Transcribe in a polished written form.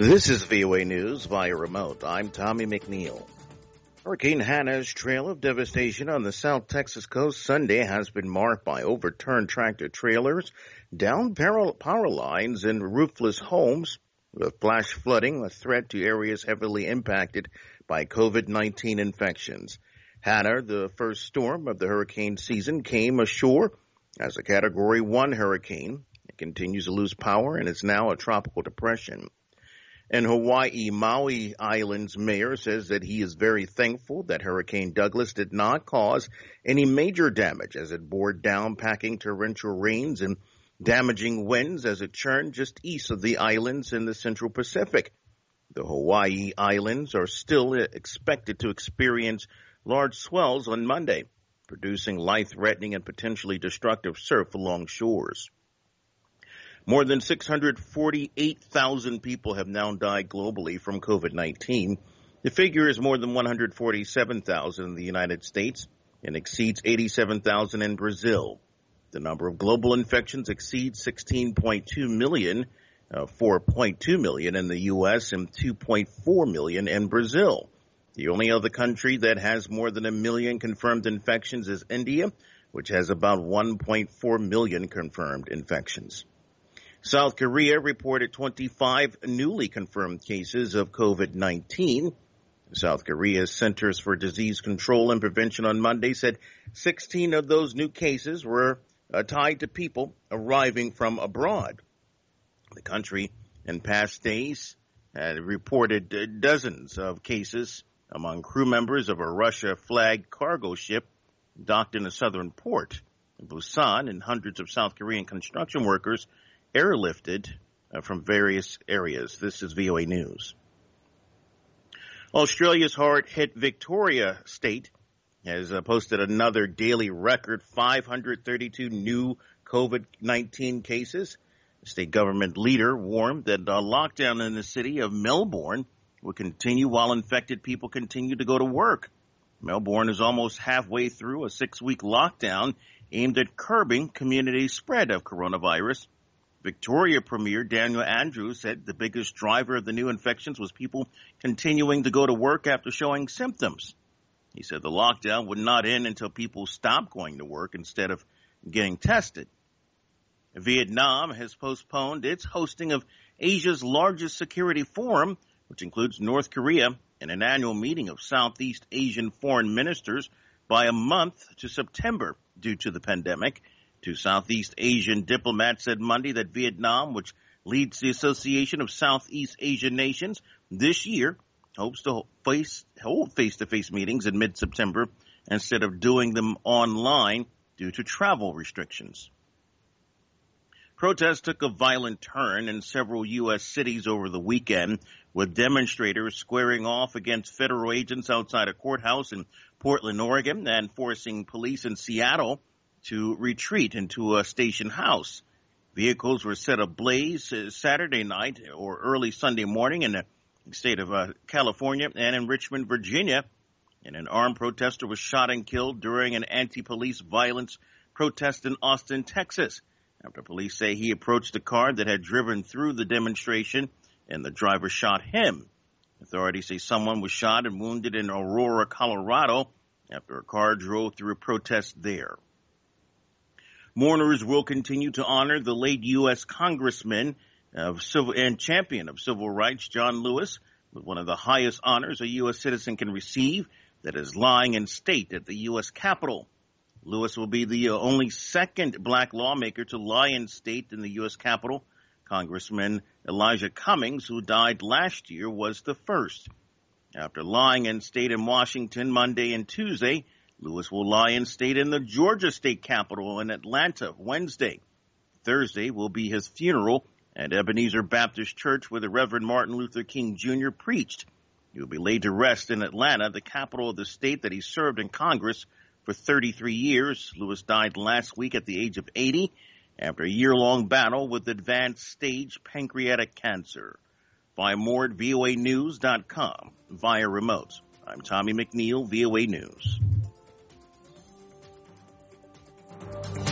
This is VOA News via remote. I'm Tommy McNeil. Hurricane Hannah's trail of devastation on the South Texas coast Sunday has been marked by overturned tractor trailers, downed power lines, and roofless homes, with flash flooding a threat to areas heavily impacted by COVID-19 infections. Hannah, the first storm of the hurricane season, came ashore as a Category 1 hurricane. It continues to lose power and is now a tropical depression. In Hawaii, Maui Island's mayor says that he is very thankful that Hurricane Douglas did not cause any major damage as it bore down, packing torrential rains and damaging winds as it churned just east of the islands in the Central Pacific. The Hawaii Islands are still expected to experience large swells on Monday, producing life-threatening and potentially destructive surf along shores. More than 648,000 people have now died globally from COVID-19. The figure is more than 147,000 in the United States and exceeds 87,000 in Brazil. The number of global infections exceeds 16.2 million, 4.2 million in the U.S. and 2.4 million in Brazil. The only other country that has more than 1 million confirmed infections is India, which has about 1.4 million confirmed infections. South Korea reported 25 newly confirmed cases of COVID-19. South Korea's Centers for Disease Control and Prevention on Monday said 16 of those new cases were tied to people arriving from abroad. The country in past days had reported dozens of cases among crew members of a Russia-flagged cargo ship docked in a southern port in Busan, and hundreds of South Korean construction workers airlifted from various areas. This is VOA News. Australia's hard-hit Victoria state has posted another daily record, 532 new COVID-19 cases. The state government leader warned that a lockdown in the city of Melbourne will continue while infected people continue to go to work. Melbourne is almost halfway through a 6-week lockdown aimed at curbing community spread of coronavirus. Victoria Premier Daniel Andrews said the biggest driver of the new infections was people continuing to go to work after showing symptoms. He said the lockdown would not end until people stopped going to work instead of getting tested. Vietnam has postponed its hosting of Asia's largest security forum, which includes North Korea, and an annual meeting of Southeast Asian foreign ministers by a month to September due to the pandemic. Two Southeast Asian diplomats said Monday that Vietnam, which leads the Association of Southeast Asian Nations, this year hopes to hold face-to-face meetings in mid-September instead of doing them online due to travel restrictions. Protests took a violent turn in several U.S. cities over the weekend, with demonstrators squaring off against federal agents outside a courthouse in Portland, Oregon, and forcing police in Seattle to retreat into a station house. Vehicles were set ablaze Saturday night or early Sunday morning in the state of California and in Richmond, Virginia. And an armed protester was shot and killed during an anti-police violence protest in Austin, Texas, after police say he approached a car that had driven through the demonstration and the driver shot him. Authorities say someone was shot and wounded in Aurora, Colorado, after a car drove through a protest there. Mourners will continue to honor the late U.S. Congressman and champion of civil rights, John Lewis, with one of the highest honors a U.S. citizen can receive, that is lying in state at the U.S. Capitol. Lewis will be the only second black lawmaker to lie in state in the U.S. Capitol. Congressman Elijah Cummings, who died last year, was the first. After lying in state in Washington Monday and Tuesday, Lewis will lie in state in the Georgia State Capitol in Atlanta Wednesday. Thursday will be his funeral at Ebenezer Baptist Church, where the Reverend Martin Luther King Jr. preached. He will be laid to rest in Atlanta, the capital of the state that he served in Congress for 33 years. Lewis died last week at the age of 80 after a year-long battle with advanced stage pancreatic cancer. Find more at voanews.com via remote. I'm Tommy McNeil, VOA News.